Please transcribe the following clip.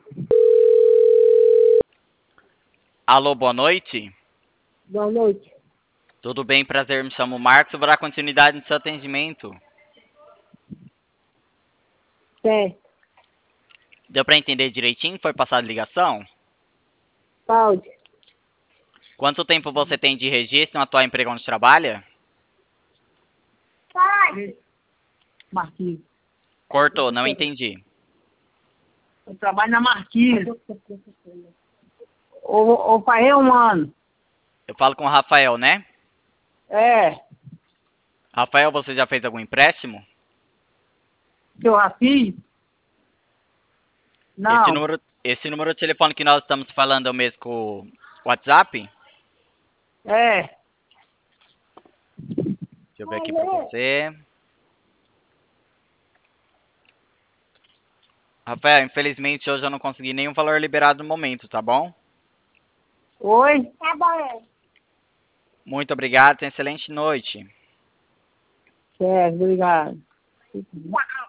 Alô, boa noite. Boa noite. Tudo bem? Prazer, me chamo Marcos. Vou dar continuidade no seu atendimento. Certo. Deu para entender direitinho? Foi passada a ligação? Pode. Quanto tempo você tem de registro no atual emprego onde trabalha? Pode. Marquinhos. Cortou, não entendi. Eu trabalho na Marquinhos. Ô, pai, mano. Eu falo com o Rafael, né? É. Rafael, você já fez algum empréstimo? Seu Rafi? Não. Esse número de telefone que nós estamos falando é o mesmo com o WhatsApp? É. Deixa eu ver aqui para você. Rafael, infelizmente hoje eu não consegui nenhum valor liberado no momento, tá bom? Oi? Tá bom. Muito obrigado, tenha excelente noite. Certo, obrigado.